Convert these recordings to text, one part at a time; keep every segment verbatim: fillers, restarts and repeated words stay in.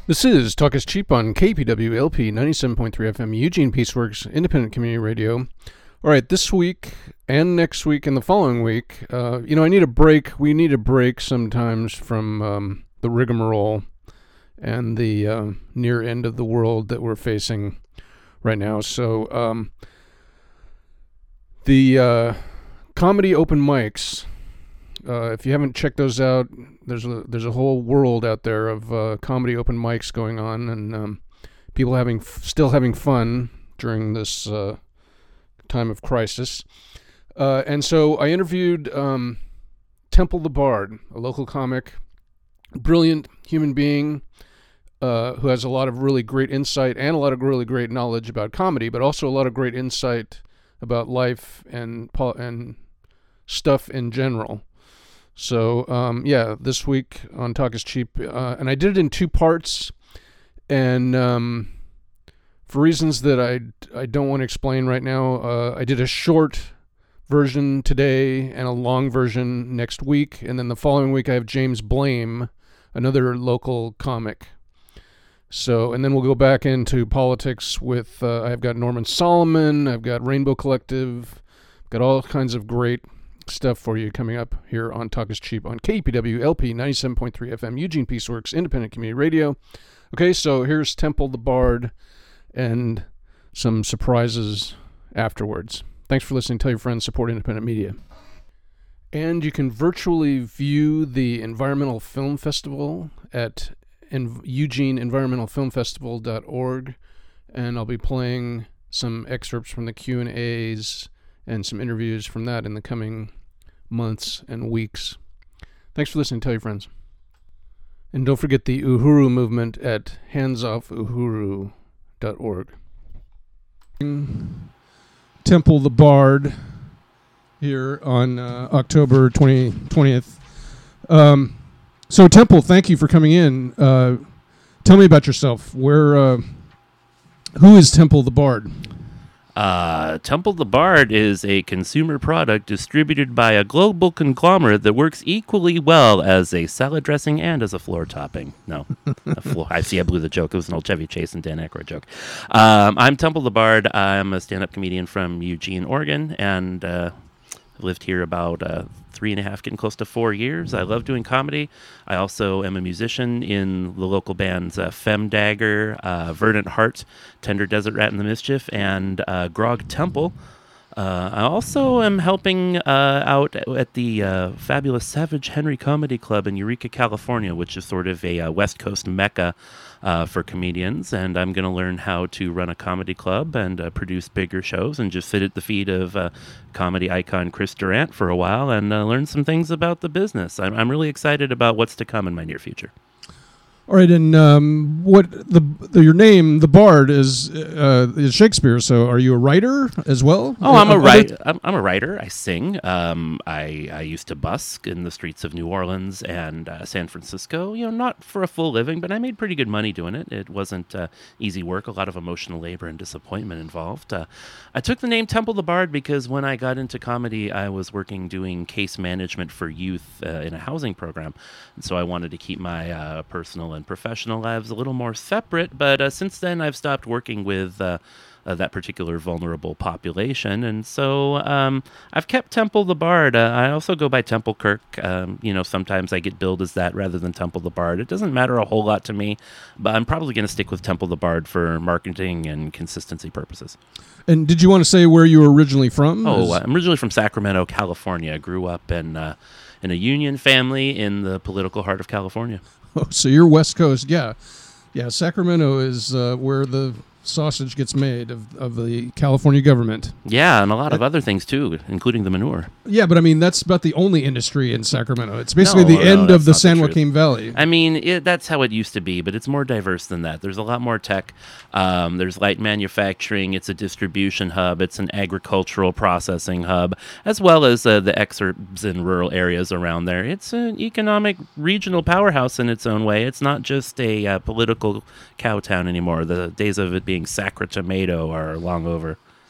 This is Talk is Cheap on K P W L P ninety-seven point three F M, Eugene Peaceworks, independent community radio. All right, this week and next week and the following week, uh, you know, I need a break. We need a break sometimes from um, the rigmarole and the uh, near end of the world that we're facing right now. So um, the uh, comedy open mics, uh, if you haven't checked those out, there's a, there's a whole world out there of uh, comedy open mics going on, and um, people having f- still having fun during this uh, time of crisis. Uh, and so I interviewed um, Temple the Bard, a local comic, brilliant human being uh, who has a lot of really great insight and a lot of really great knowledge about comedy, but also a lot of great insight about life and po- and stuff in general. So, um, yeah, this week on Talk is Cheap, uh, and I did it in two parts, and um, for reasons that I, I don't want to explain right now, uh, I did a short version today and a long version next week, and then the following week I have James Blame, another local comic. So, and then we'll go back into politics with, uh, I've got Norman Solomon, I've got Rainbow Collective, I've got all kinds of great stuff for you coming up here on Talk is Cheap on K P W L P ninety-seven point three F M, Eugene Peaceworks, independent community radio. Okay, so here's Temple the Bard and some surprises afterwards. Thanks for listening. Tell your friends, support independent media. And you can virtually view the Environmental Film Festival at en- Eugene Environmental Film Festival dot org, and I'll be playing some excerpts from the Q and A's and some interviews from that in the coming months and weeks. Thanks for listening. Tell your friends. And don't forget the Uhuru movement at hands off uhuru dot org. Temple the Bard here on uh, October twentieth. Um, so, Temple, thank you for coming in. Uh, tell me about yourself. Where, uh, who is Temple the Bard? Uh, Temple the Bard is a consumer product distributed by a global conglomerate that works equally well as a salad dressing and as a floor topping. No, a floor. I see I blew the joke. It was an old Chevy Chase and Dan Aykroyd joke. Um, I'm Temple the Bard. I'm a stand-up comedian from Eugene, Oregon, and uh, I've lived here about uh, three and a half, getting close to four years. I love doing comedy. I also am a musician in the local bands uh, Fem Dagger, uh, Verdant Heart, Tender Desert Rat and the Mischief, and uh, Grog Temple. Uh, I also am helping uh, out at the uh, fabulous Savage Henry Comedy Club in Eureka, California, which is sort of a uh, West Coast mecca uh, for comedians. And I'm going to learn how to run a comedy club and uh, produce bigger shows and just sit at the feet of uh, comedy icon Chris Durant for a while and uh, learn some things about the business. I'm, I'm really excited about what's to come in my near future. All right, and um, what the, the your name, the Bard, is uh, is Shakespeare. So, are you a writer as well? Oh, I'm uh, a writer. I'm, I'm a writer. I sing. Um, I I used to busk in the streets of New Orleans and uh, San Francisco. You know, not for a full living, but I made pretty good money doing it. It wasn't uh, easy work. A lot of emotional labor and disappointment involved. Uh, I took the name Temple the Bard because when I got into comedy, I was working doing case management for youth uh, in a housing program, and so I wanted to keep my uh, personal and professional lives a little more separate, but uh, since then I've stopped working with uh, uh, that particular vulnerable population, and so um, I've kept Temple the Bard. Uh, I also go by Temple Kirk. Um, you know, sometimes I get billed as that rather than Temple the Bard. It doesn't matter a whole lot to me, but I'm probably going to stick with Temple the Bard for marketing and consistency purposes. And did you want to say where you were originally from? Oh, I'm originally from Sacramento, California. I grew up in uh, in a union family in the political heart of California. Oh, so you're West Coast, yeah. Yeah, Sacramento is uh, where the sausage gets made of, of the California government. Yeah, and a lot of uh, other things, too, including the manure. Yeah, but I mean, that's about the only industry in Sacramento. It's basically no, the no, end of the San Joaquin Valley. I mean, it, that's how it used to be, but it's more diverse than that. There's a lot more tech. Um, there's light manufacturing. It's a distribution hub. It's an agricultural processing hub, as well as uh, the exurbs in rural areas around there. It's an economic regional powerhouse in its own way. It's not just a uh, political cow town anymore. The days of it being Sacra Tomato are long over.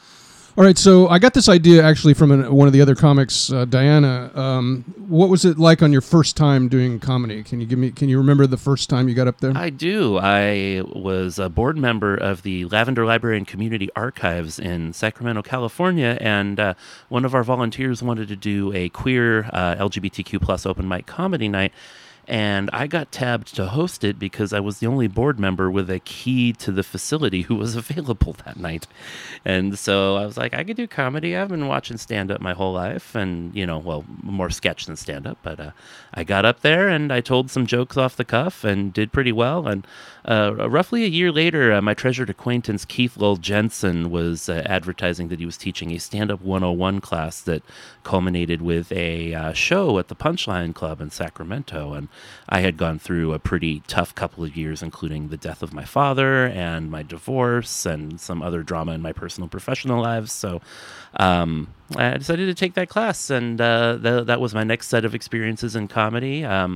All right, so I got this idea actually from an, one of the other comics, uh, Diana. Um, what was it like on your first time doing comedy? Can you give me? Can you remember the first time you got up there? I do. I was a board member of the Lavender Library and Community Archives in Sacramento, California, and uh, one of our volunteers wanted to do a queer uh, L G B T Q plus open mic comedy night. And I got tabbed to host it because I was the only board member with a key to the facility who was available that night. And so I was like, I could do comedy. I've been watching stand-up my whole life and, you know, well, more sketch than stand-up. But uh, I got up there and I told some jokes off the cuff and did pretty well. And uh, roughly a year later, uh, my treasured acquaintance, Keith Lowell Jensen, was uh, advertising that he was teaching a stand-up one oh one class that culminated with a uh, show at the Punchline Club in Sacramento. And I had gone through a pretty tough couple of years, including the death of my father and my divorce and some other drama in my personal and professional lives. So um, I decided to take that class, and uh, th- that was my next set of experiences in comedy. Um,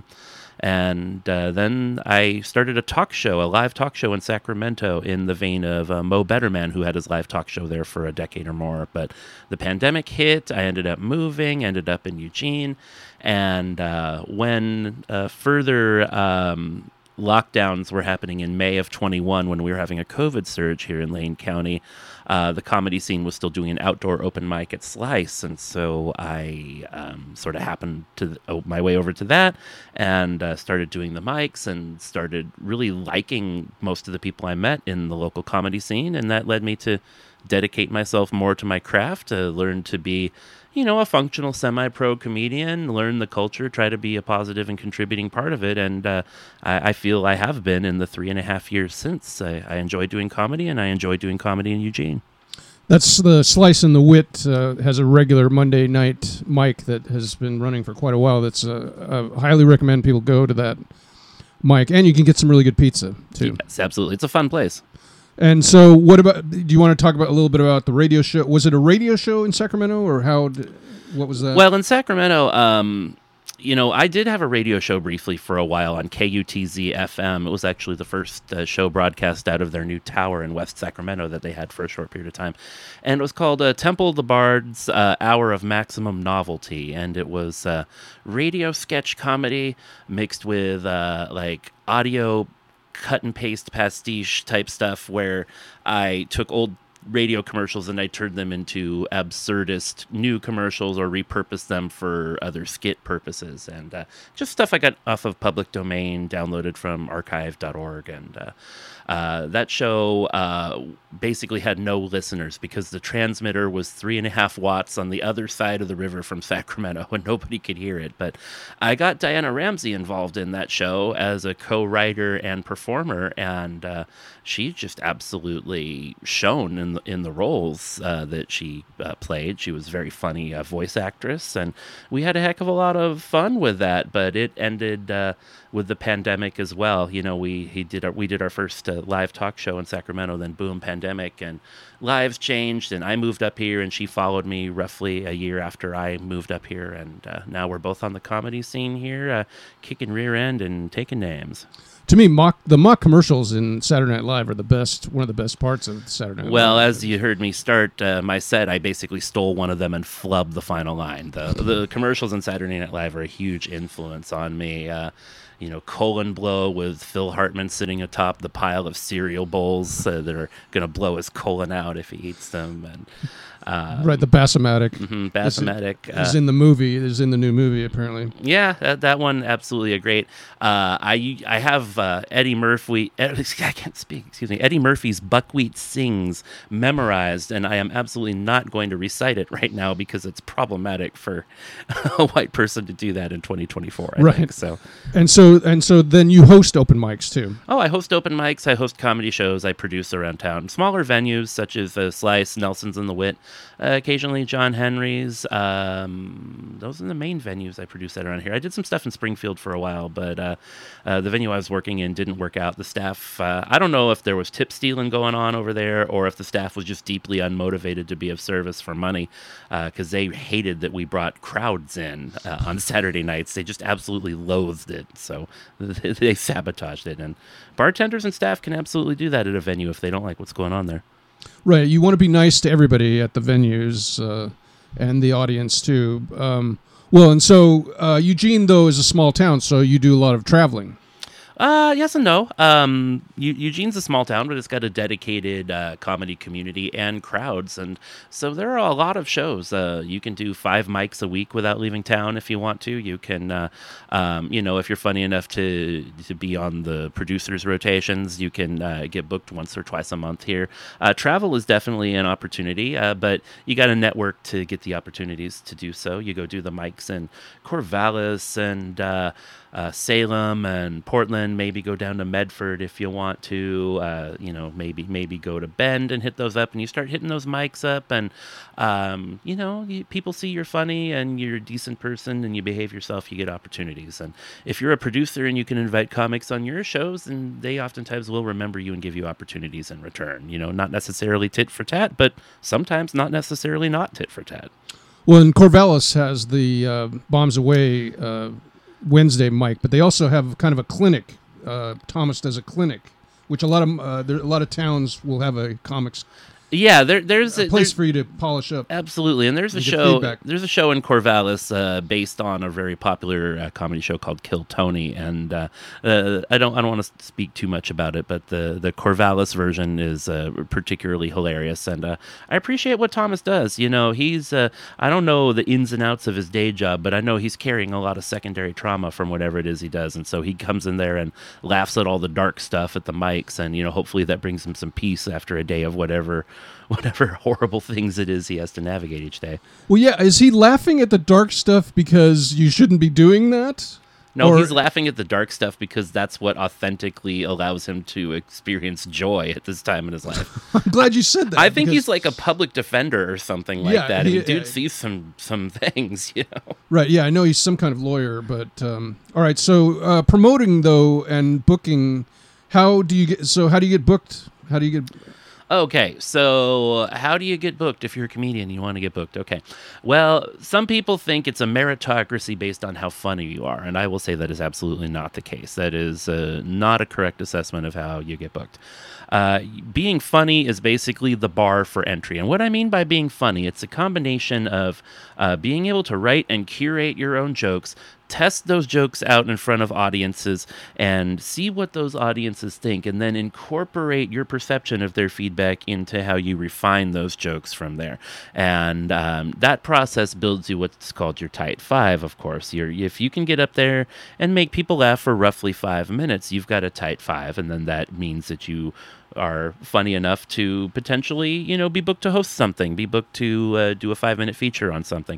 and uh, then I started a talk show, a live talk show in Sacramento in the vein of uh, Mo Betterman, who had his live talk show there for a decade or more. But the pandemic hit. I ended up moving, ended up in Eugene. And uh, when uh, further um, lockdowns were happening in May of twenty-one, when we were having a COVID surge here in Lane County, uh, the comedy scene was still doing an outdoor open mic at Slice. And so I um, sort of happened to oh, my way over to that and uh, started doing the mics and started really liking most of the people I met in the local comedy scene. And that led me to dedicate myself more to my craft, to learn to be, you know, a functional semi-pro comedian, learn the culture, try to be a positive and contributing part of it. And uh, I, I feel I have been in the three and a half years since. I, I enjoy doing comedy, and I enjoy doing comedy in Eugene. That's the Slice and the Wit uh, has a regular Monday night mic that has been running for quite a while. That's uh, I highly recommend people go to that mic, and you can get some really good pizza too. Yes, absolutely. It's a fun place. And so, what about? Do you want to talk about a little bit about the radio show? Was it a radio show in Sacramento, or how? Did, what was that? Well, in Sacramento, um, you know, I did have a radio show briefly for a while on K U T Z F M. It was actually the first uh, show broadcast out of their new tower in West Sacramento that they had for a short period of time, and it was called uh, Temple of the Bard's uh, Hour of Maximum Novelty, and it was uh, radio sketch comedy mixed with uh, like audio cut and paste pastiche type stuff where I took old radio commercials and I turned them into absurdist new commercials or repurposed them for other skit purposes, and uh, just stuff I got off of public domain, downloaded from archive dot org. And uh, uh, that show uh, basically had no listeners because the transmitter was three and a half watts on the other side of the river from Sacramento and nobody could hear it. But I got Diana Ramsey involved in that show as a co-writer and performer, and uh, she just absolutely shone in the, in the roles uh, that she uh, played. She was a very funny uh, voice actress, and we had a heck of a lot of fun with that. But it ended uh, with the pandemic as well. You know, we he did our, we did our first uh, live talk show in Sacramento, then boom, pandemic, and lives changed, and I moved up here, and she followed me roughly a year after I moved up here, and uh, now we're both on the comedy scene here, uh, kicking rear end and taking names. To me, mock the mock commercials in Saturday Night Live are the best, one of the best parts of Saturday Night well, Live. Well, as you heard me start uh, my set, I basically stole one of them and flubbed the final line. The the commercials in Saturday Night Live are a huge influence on me. Uh, you know, colon blow with Phil Hartman sitting atop the pile of cereal bowls uh, that are going to blow his colon out if he eats them. And um, right, the Bassomatic. Mm-hmm, Bassomatic. Is, uh, is in the movie, is in the new movie, apparently. Yeah, that, that one, absolutely a great. Uh, I I have uh, Eddie Murphy, I can't speak, excuse me, Eddie Murphy's Buckwheat Sings memorized, and I am absolutely not going to recite it right now because it's problematic for a white person to do that in twenty twenty-four, I right. think, so. And so and so then you host open mics too. Oh, I host open mics. I host comedy shows. I produce around town. Smaller venues such as uh, Slice, Nelson's and the Wit, uh, occasionally John Henry's. Um, those are the main venues I produce that around here. I did some stuff in Springfield for a while, but uh, uh, the venue I was working in didn't work out. The staff, uh, I don't know if there was tip stealing going on over there or if the staff was just deeply unmotivated to be of service for money because uh, they hated that we brought crowds in uh, on Saturday nights. They just absolutely loathed it. So they sabotaged it, and bartenders and staff can absolutely do that at a venue if they don't like what's going on there. Right. You want to be nice to everybody at the venues uh, and the audience, too. Um, well, and so uh, Eugene, though, is a small town, so you do a lot of traveling. Uh, yes and no. Um, Eu- Eugene's a small town, but it's got a dedicated uh, comedy community and crowds, and so there are a lot of shows. Uh, you can do five mics a week without leaving town if you want to. You can, uh, um, you know, if you're funny enough to to be on the producers' rotations, you can uh, get booked once or twice a month here. Uh, travel is definitely an opportunity, uh, but you got to network to get the opportunities to do so. You go do the mics in Corvallis and uh, uh, Salem and Portland. Maybe go down to Medford if you want to. Uh, you know, maybe maybe go to Bend and hit those up, and you start hitting those mics up, and um, you know, you, people see you're funny and you're a decent person and you behave yourself. You get opportunities, and if you're a producer and you can invite comics on your shows, and they oftentimes will remember you and give you opportunities in return. You know, not necessarily tit for tat, but sometimes not necessarily not tit for tat. Well, and Corvallis has the uh, Bombs Away uh, Wednesday mic, but they also have kind of a clinic. Uh, Thomas does a clinic, which a lot of uh, there, a lot of towns will have a comics. Yeah, there, there's a a place there's, for you to polish up. Absolutely, and there's a show. Feedback. There's a show in Corvallis uh, based on a very popular uh, comedy show called Kill Tony, and uh, uh, I don't I don't want to speak too much about it, but the the Corvallis version is uh, particularly hilarious, and uh, I appreciate what Thomas does. You know, he's uh, I don't know the ins and outs of his day job, but I know he's carrying a lot of secondary trauma from whatever it is he does, and so he comes in there and laughs at all the dark stuff at the mics, and you know, hopefully that brings him some peace after a day of whatever. whatever horrible things it is he has to navigate each day. Well, yeah, is he laughing at the dark stuff because you shouldn't be doing that? No, or... he's laughing at the dark stuff because that's what authentically allows him to experience joy at this time in his life. I'm glad you said that. I think because... he's like a public defender or something like yeah, that. He, I mean, dude uh, sees some some things, you know. Right, yeah, I know he's some kind of lawyer, but um, all right, so uh, promoting, though, and booking, how do you get, so how do you get booked? How do you get... Okay, so how do you get booked if you're a comedian and you want to get booked? Okay, well, some people think it's a meritocracy based on how funny you are, and I will say that is absolutely not the case. That is uh, not a correct assessment of how you get booked. Uh, being funny is basically the bar for entry. And what I mean by being funny, it's a combination of uh, being able to write and curate your own jokes, test those jokes out in front of audiences and see what those audiences think, and then incorporate your perception of their feedback into how you refine those jokes from there. And um, that process builds you what's called your tight five, of course. You're, if you can get up there and make people laugh for roughly five minutes, you've got a tight five, and then that means that you are funny enough to potentially, you know, be booked to host something, be booked to uh, do a five-minute feature on something.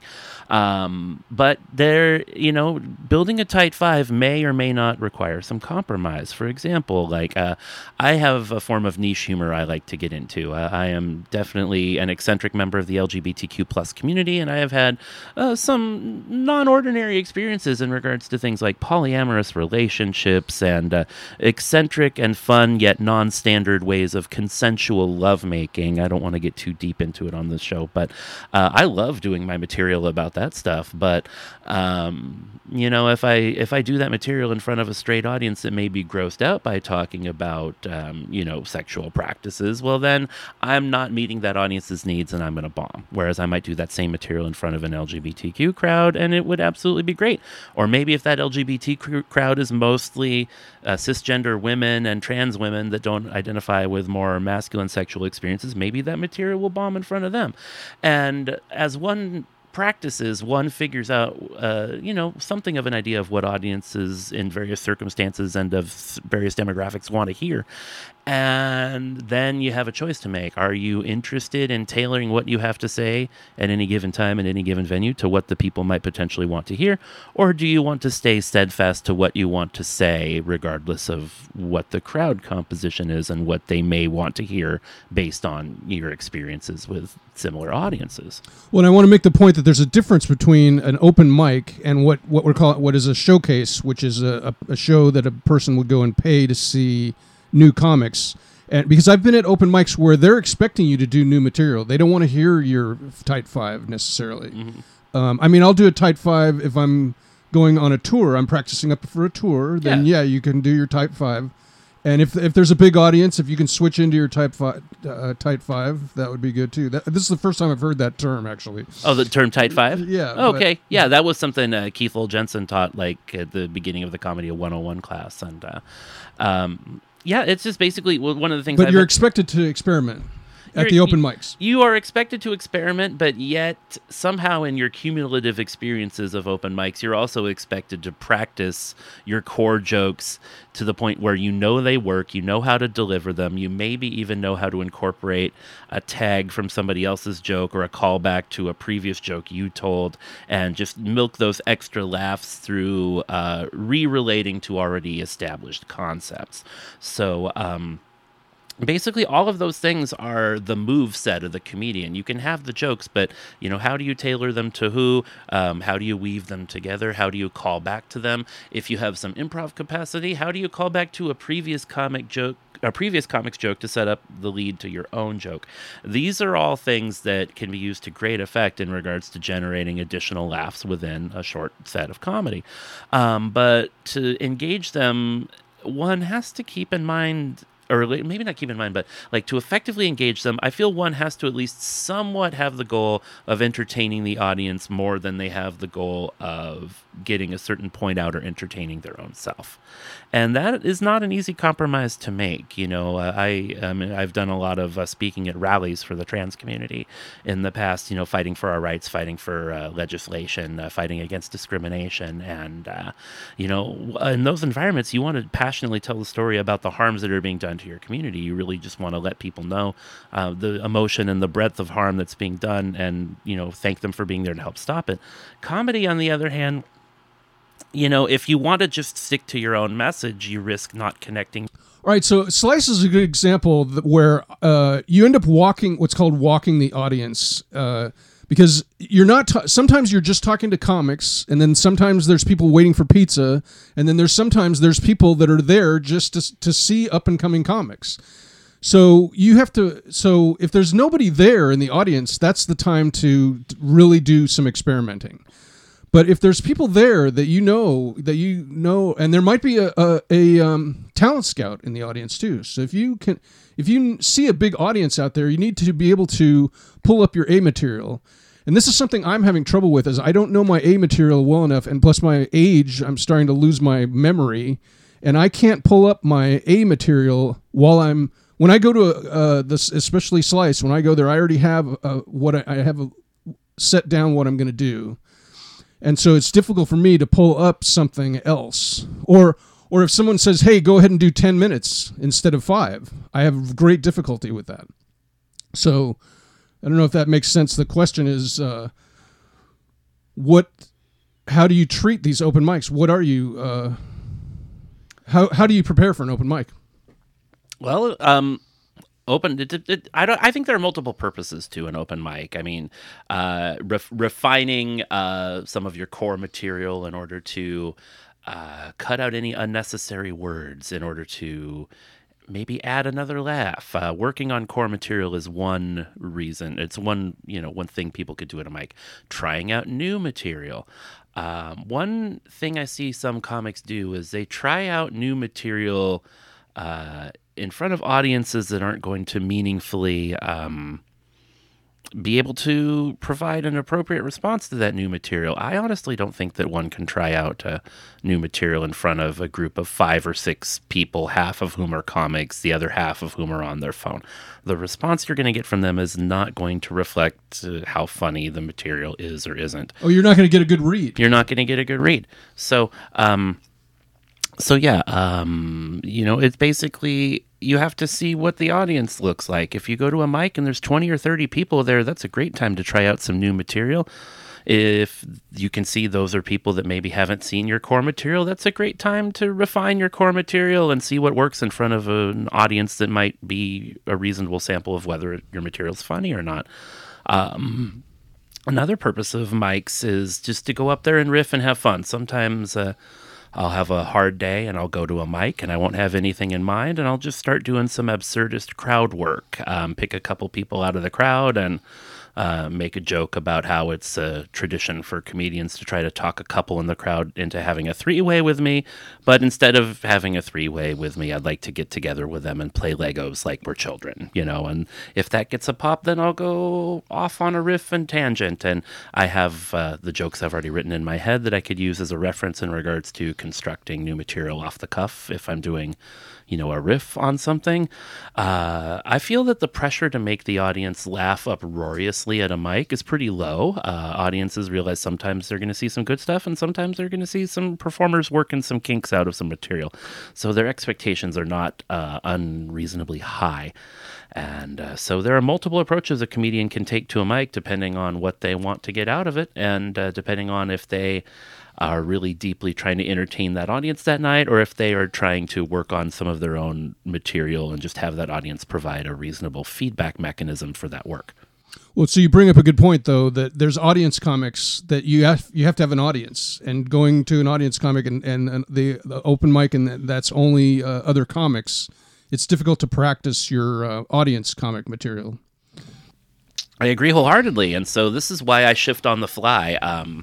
Um, but there, you know, building a tight five may or may not require some compromise. For example, like uh, I have a form of niche humor I like to get into. Uh, I am definitely an eccentric member of the L G B T Q plus community, and I have had uh, some non-ordinary experiences in regards to things like polyamorous relationships and uh, eccentric and fun yet non-standard ways of consensual lovemaking. I don't want to get too deep into it on this show, but uh, I love doing my material about that stuff. But um, you know, if I if I do that material in front of a straight audience that may be grossed out by talking about um, you know, sexual practices, well then I'm not meeting that audience's needs and I'm going to bomb. Whereas I might do that same material in front of an L G B T Q crowd and it would absolutely be great. Or maybe if that L G B T Q crowd is mostly uh, cisgender women and trans women that don't identify with more masculine sexual experiences, maybe that material will bomb in front of them. And as one practices, one figures out, uh, you know, something of an idea of what audiences in various circumstances and of various demographics want to hear. And then you have a choice to make. Are you interested in tailoring what you have to say at any given time, at any given venue, to what the people might potentially want to hear? Or do you want to stay steadfast to what you want to say, regardless of what the crowd composition is and what they may want to hear based on your experiences with similar audiences? Well, I want to make the point that there's a difference between an open mic and what, what we're calling, what is a showcase, which is a, a, a show that a person would go and pay to see new comics. And because I've been at open mics where they're expecting you to do new material. They don't want to hear your tight five necessarily. Mm-hmm. Um, I mean, I'll do a tight five if I'm going on a tour. I'm practicing up for a tour. Then, yeah, yeah you can do your tight five. And if if there's a big audience, if you can switch into your type five, uh, tight five, that would be good too. That, this is the first time I've heard that term, actually. Oh, the term tight five? Yeah. Oh, okay. But, yeah, that was something uh, Keith Lowell Jensen taught like at the beginning of the Comedy one oh one class. And uh, um, yeah, it's just basically one of the things But I've you're been- expected to experiment. At You're- the open you- mics. You are expected to experiment, but yet somehow in your cumulative experiences of open mics, you're also expected to practice your core jokes to the point where you know they work, you know how to deliver them, you maybe even know how to incorporate a tag from somebody else's joke or a callback to a previous joke you told, and just milk those extra laughs through uh, re-relating to already established concepts. So, um... basically, all of those things are the move set of the comedian. You can have the jokes, but you know, how do you tailor them to who? Um, how do you weave them together? How do you call back to them? If you have some improv capacity, how do you call back to a previous comic joke? A previous comic's joke to set up the lead to your own joke. These are all things that can be used to great effect in regards to generating additional laughs within a short set of comedy. Um, but to engage them, one has to keep in mind, or maybe not keep in mind, but like to effectively engage them, I feel one has to at least somewhat have the goal of entertaining the audience more than they have the goal of getting a certain point out or entertaining their own self. And that is not an easy compromise to make. You know, uh, I, um, I've done a lot of uh, speaking at rallies for the trans community in the past, you know, fighting for our rights, fighting for uh, legislation, uh, fighting against discrimination. And, uh, you know, in those environments, you want to passionately tell the story about the harms that are being done to your community. You really just want to let people know uh, the emotion and the breadth of harm that's being done, and, you know, thank them for being there to help stop it. Comedy, on the other hand, you know, if you want to just stick to your own message, you risk not connecting. All right, so Slice is a good example that where uh, you end up walking, what's called walking the audience, uh, because you're not, ta- sometimes you're just talking to comics, and then sometimes there's people waiting for pizza, and then there's sometimes there's people that are there just to, to see up-and-coming comics. So you have to, so if there's nobody there in the audience, that's the time to really do some experimenting. But if there's people there that you know, that you know, and there might be a, a, a um, talent scout in the audience too. So if you can, if you see a big audience out there, you need to be able to pull up your A material. And this is something I'm having trouble with, is I don't know my A material well enough, and plus my age, I'm starting to lose my memory, and I can't pull up my A material while I'm, when I go to a, uh, this, especially Slice, when I go there, I already have uh, what I, I have a, set down what I'm going to do. And so it's difficult for me to pull up something else. Or or if someone says, hey, go ahead and do ten minutes instead of five, I have great difficulty with that. So I don't know if that makes sense. The question is, uh, what? How do you treat these open mics? What are you, uh, how how do you prepare for an open mic? Well, um... Open. It, it, it, I don't. I think there are multiple purposes to an open mic. I mean, uh, ref, refining uh, some of your core material in order to uh, cut out any unnecessary words, in order to maybe add another laugh. Uh, working on core material is one reason. It's one, you know, one thing people could do at a mic. Trying out new material. Um, one thing I see some comics do is they try out new material Uh, in front of audiences that aren't going to meaningfully um, be able to provide an appropriate response to that new material. I honestly don't think that one can try out uh, new material in front of a group of five or six people, half of whom are comics, the other half of whom are on their phone. The response you're going to get from them is not going to reflect uh, how funny the material is or isn't. Oh, you're not going to get a good read. You're not going to get a good read. So, um... So yeah, um, you know, it's basically, you have to see what the audience looks like. If you go to a mic and there's twenty or thirty people there, that's a great time to try out some new material. If you can see those are people that maybe haven't seen your core material, that's a great time to refine your core material and see what works in front of an audience that might be a reasonable sample of whether your material's funny or not. Um, another purpose of mics is just to go up there and riff and have fun. Sometimes, uh, I'll have a hard day and I'll go to a mic and I won't have anything in mind, and I'll just start doing some absurdist crowd work. Um, pick a couple people out of the crowd and uh, make a joke about how it's a tradition for comedians to try to talk a couple in the crowd into having a three-way with me. But instead of having a three-way with me, I'd like to get together with them and play Legos like we're children, you know. And if that gets a pop, then I'll go off on a riff and tangent. And I have uh, the jokes I've already written in my head that I could use as a reference in regards to constructing new material off the cuff if I'm doing, you know, a riff on something. Uh, I feel that the pressure to make the audience laugh uproariously at a mic is pretty low. Uh, audiences realize sometimes they're going to see some good stuff and sometimes they're going to see some performers working some kinks out of some material. So their expectations are not uh, unreasonably high. And uh, so there are multiple approaches a comedian can take to a mic depending on what they want to get out of it and uh, depending on if they are really deeply trying to entertain that audience that night, or if they are trying to work on some of their own material and just have that audience provide a reasonable feedback mechanism for that work. Well, so you bring up a good point, though, that there's audience comics that you have you have to have an audience, and going to an audience comic and, and, and the, the open mic, and that's only uh, other comics, it's difficult to practice your uh, audience comic material. I agree wholeheartedly, and so this is why I shift on the fly. Um,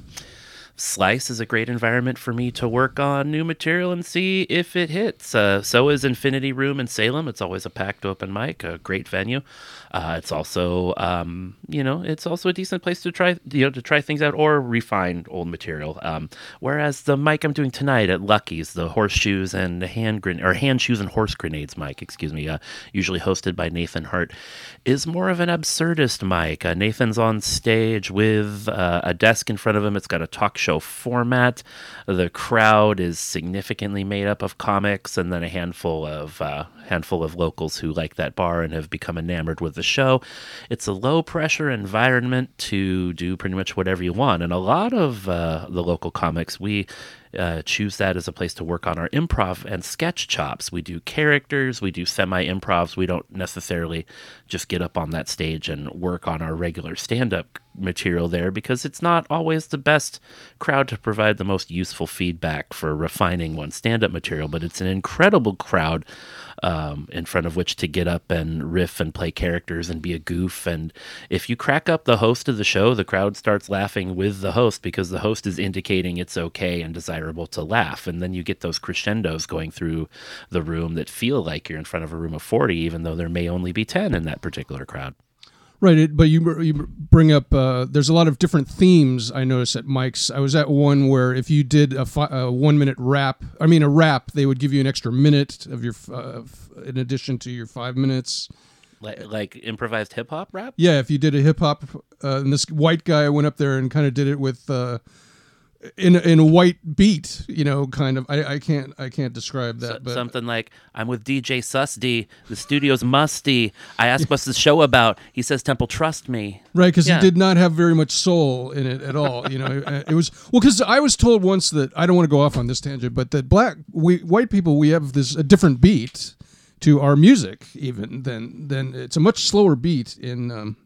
Slice is a great environment for me to work on new material and see if it hits. Uh, so is Infinity Room in Salem. It's always a packed open mic, a great venue. Uh, it's also, um, you know, it's also a decent place to try, you know, to try things out or refine old material. Um, whereas the mic I'm doing tonight at Lucky's, the horseshoes and hand gren- or hand shoes and horse grenades mic, excuse me, uh, usually hosted by Nathan Hart, is more of an absurdist mic. Uh, Nathan's on stage with uh, a desk in front of him. It's got a talk show format. The crowd is significantly made up of comics and then a handful of uh, handful of locals who like that bar and have become enamored with the show. It's a low pressure environment to do pretty much whatever you want. And a lot of uh, the local comics, we uh, choose that as a place to work on our improv and sketch chops. We do characters, we do semi-improvs. We don't necessarily just get up on that stage and work on our regular stand-up material there because it's not always the best crowd to provide the most useful feedback for refining one's stand-up material, but it's an incredible crowd um, in front of which to get up and riff and play characters and be a goof. And if you crack up the host of the show, the crowd starts laughing with the host because the host is indicating it's okay and desirable to laugh. And then you get those crescendos going through the room that feel like you're in front of a room of forty, even though there may only be ten in that particular crowd. Right, it, but you you bring up, uh, there's a lot of different themes I noticed at Mike's. I was at one where if you did a, fi- a one-minute rap, I mean a rap, they would give you an extra minute of your, uh, in addition to your five minutes. Like, like improvised hip-hop rap? Yeah, if you did a hip-hop, uh, and this white guy went up there and kind of did it with... Uh, In a, in a white beat, you know, kind of. I, I can't I can't describe that. So, but something like, I'm with D J Susdy. The studio's musty. I asked what's the show about. He says, Temple, trust me. Right, because Yeah. he did not have very much soul in it at all. You know, it was well because I was told once that I don't want to go off on this tangent, but that black we white people we have this a different beat to our music even than than it's a much slower beat in. Um,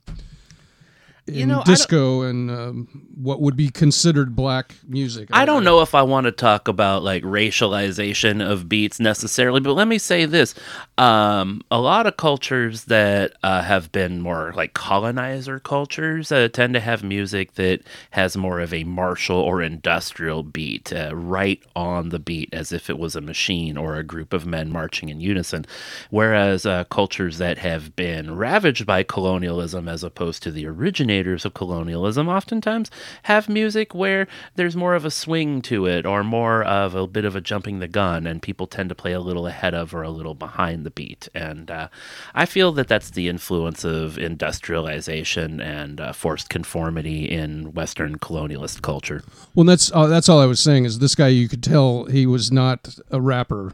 in You know, I disco and um, what would be considered black music. I don't know if I want to talk about like racialization of beats necessarily, but let me say this. Um, a lot of cultures that uh, have been more like colonizer cultures uh, tend to have music that has more of a martial or industrial beat, uh, right on the beat, as if it was a machine or a group of men marching in unison. Whereas uh, cultures that have been ravaged by colonialism as opposed to the originators of colonialism oftentimes have music where there's more of a swing to it or more of a bit of a jumping the gun, and people tend to play a little ahead of or a little behind the beat. And uh, I feel that that's the influence of industrialization and uh, forced conformity in Western colonialist culture. Well, that's uh, that's all I was saying is this guy, you could tell he was not a rapper.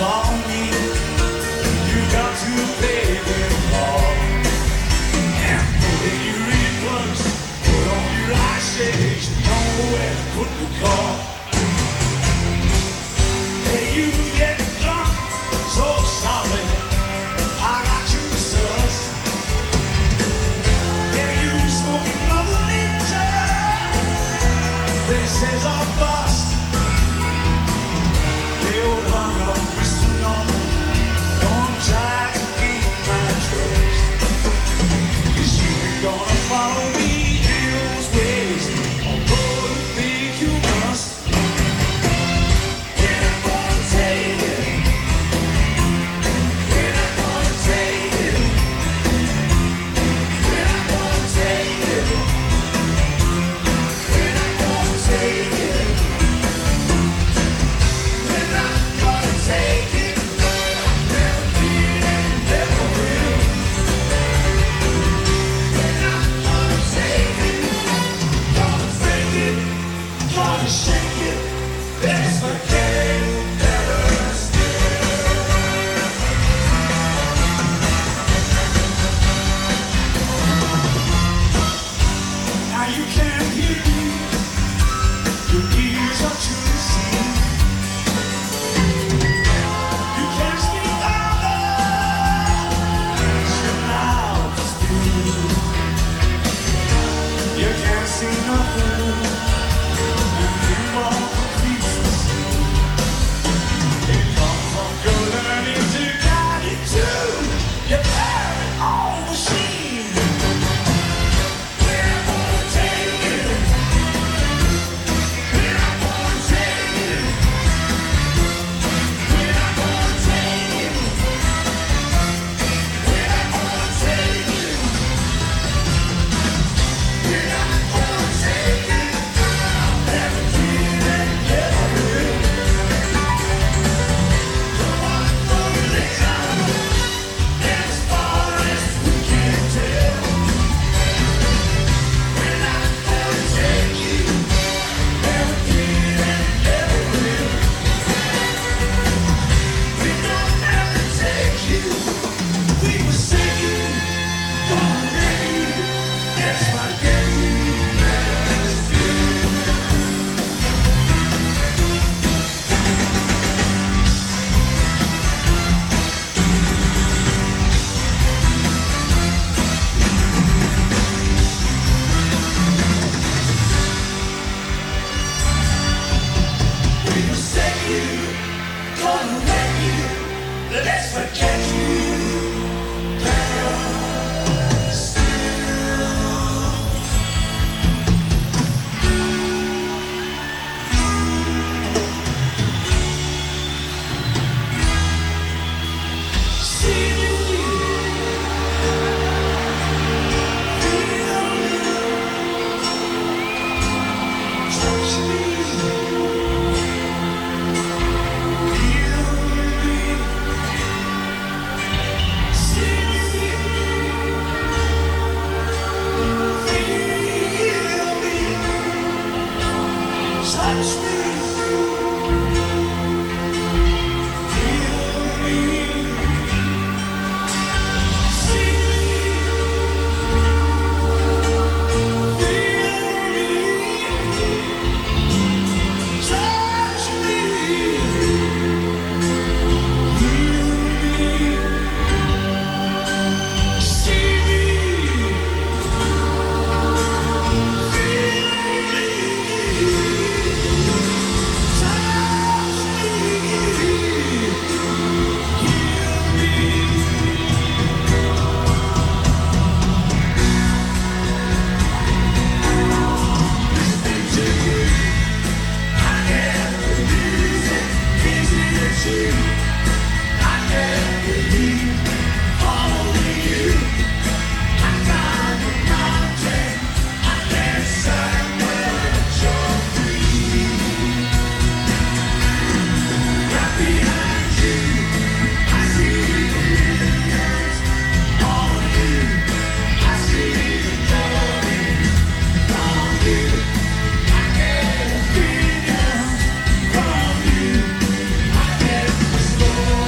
follow me. You got to pay them all. And when you reverse, put on your eye shades, you know where to put the car. Hey, you get drunk, so sorry, I got you sus. Yeah, you smoking Mother Nature, this is our bust. They all hung up with some number, don't try to gain my trust. 'Cause you ain't gonna follow me in those ways, although you think you must. We're not gonna take it. We're not gonna take it. We're not gonna take it. We're not gonna take it. We're not gonna take it. Never did and never will. We're not gonna take it. Gonna fake it. Gonna shake it. Let's forget it. Better still. Now you can't hear me. Your ears are too see. You can't speak out. Your mouth is blue. You can't see nothing. You think all the pieces. It comes from your learning to guide you to your very own machine. We're not gonna take it. We're not gonna take it. We're not gonna take it. We're not gonna take it. We're not gonna take it. Never did and never will. Come on, throw it down. As far as we can tell. We're not gonna take you. Never did and never will. We don't have to take you. We will sing you. Gonna make you. That's my game. Let's do We will sing you. Gonna make you. Let's forget you. Better still. See you. Feel me. Touch me. Feel me. See me. Feel me. Touch me. Feel me. See me. Touch me. Feel me. See me. From you, I get the story.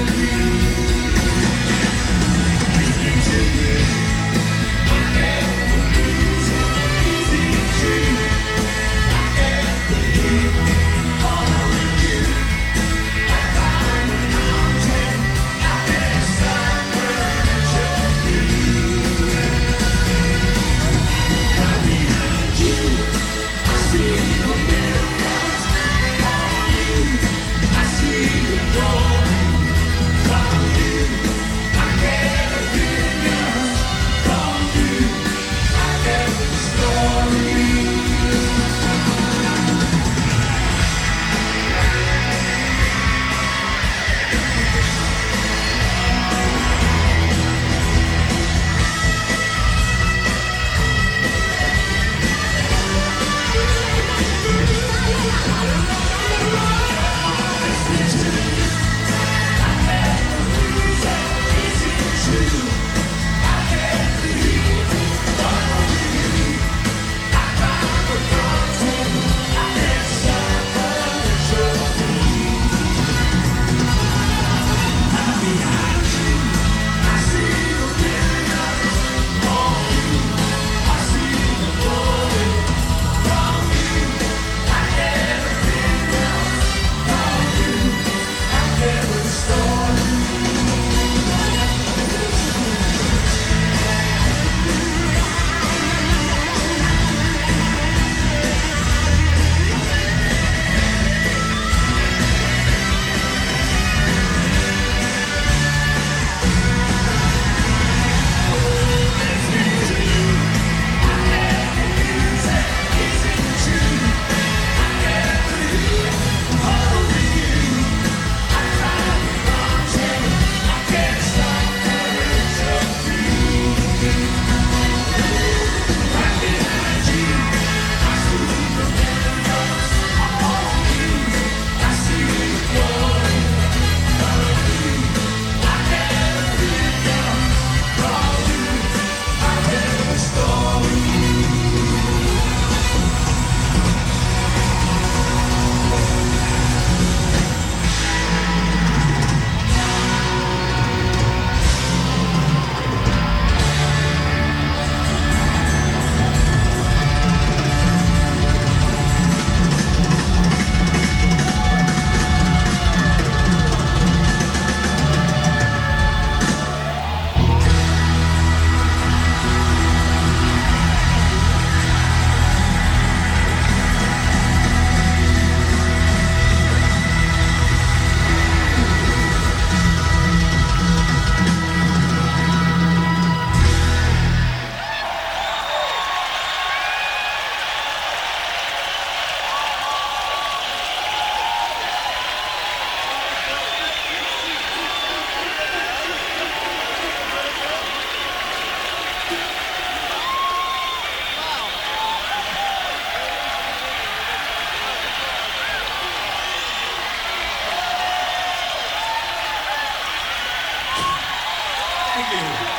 Thank you.